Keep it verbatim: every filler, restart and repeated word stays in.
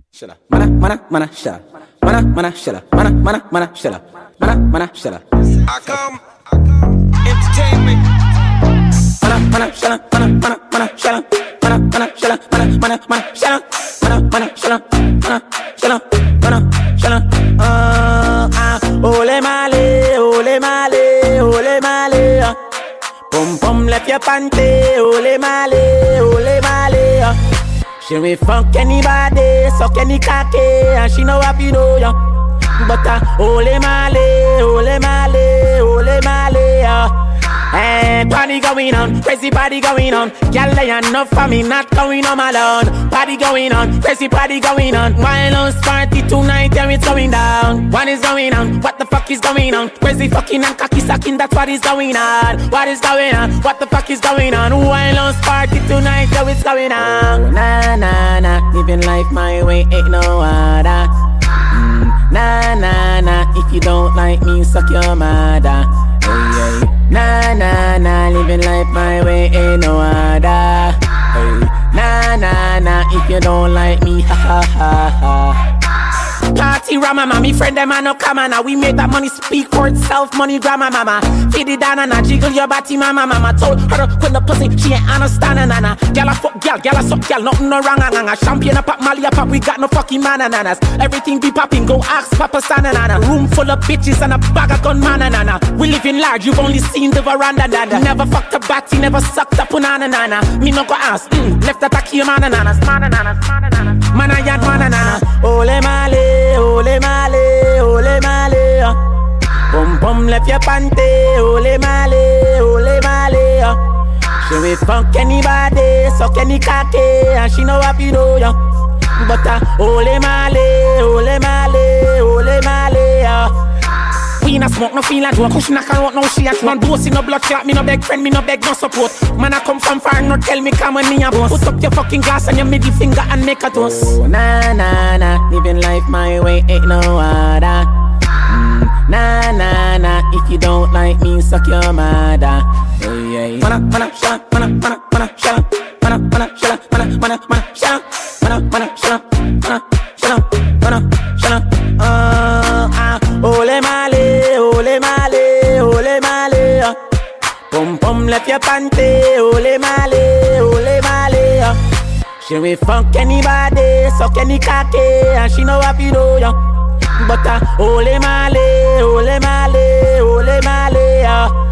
Shella, mana, mana, mana, shella, mana, mana, shella, mana, mana, mana, shella, mana, mana, shella. I come, entertainment. Mana, mana, shella, mana, mana, mana, shella, mana, mana, shella, mana, mana, mana, shella, mana, mana, shella, mana, shella, mana, shella. Ah, ah, ole male, ole male, ole male. Pum pum, left your panty, ole male, ole male. She will fuck anybody, suck any cocky, and she know what you know, yeah. But uh, ole male, ole male, ole male, yeah. Hey, party going on, crazy party going on. Girl, they enough for me, not going on alone. Party going on, crazy party going on. Violence party tonight, yeah, it's going down. What is going on? What the fuck is going on? Crazy fucking and cocky sucking, that's what is going on. What is going on? What the fuck is going on? Violence party tonight, yeah, it's going on. Nah, nah, nah, living life my way, ain't no other. Mm, nah, nah, nah, if you don't like me, suck your mother. Hey, hey. Nah, nah, nah, living life my way, ain't no other. Hey. Nah, nah, nah, if you don't like me, ha ha ha ha. Party rama, me friend them a no come on. We make that money speak for itself, money grandma mama. Feed it down and I jiggle your body mama mama. Told her to quit the pussy, she ain't understand nana. Gyal a fuck gyal, gyal a suck gyal, nothing no wrong nana. Champion a pop, Mali a pop, we got no fucking bananas. Everything be popping, go ask Papa Sana nana. Room full of bitches and a bag of gun man nana. We live in large, you've only seen the veranda nana. Never fucked a batty, never sucked a punana nana. Me no go ask, mm, left a taki mana nana. Mana nana, mana nana. Mana yad mana nana. Ole male, ole male, ole male. Bum bum left your panty, ole male, ole male. She will fuck anybody, suck any cocky, and she know what you know, yeah. But uh, ole male, ole male, ole male. We not smoke, no feel like joke. Push knock out, no shit. Man bossy, no blood clot. Me no beg friend, me no beg no support. Man I come from far, no tell me come on me a boss. Put up your fucking glass and your middle finger and make a toast. Oh, nah, nah, nah, living life my way, ain't no other. Mm, nah, nah, nah, if you don't like me, suck your mother. Hey, hey. Mana, mana, shala, mana, mana, mana, shala, mana, mana, shala, mana, mana, mana, shala, mana, mana, shala, mana, shala, mana, shala. Ah, ah, ole male, ole male, ole male. Pum pum left your panty, ole male, ole male. She will fuck anybody, suck any cocky, and she know what you know, yeah. But uh, ole male, ole male, ole male.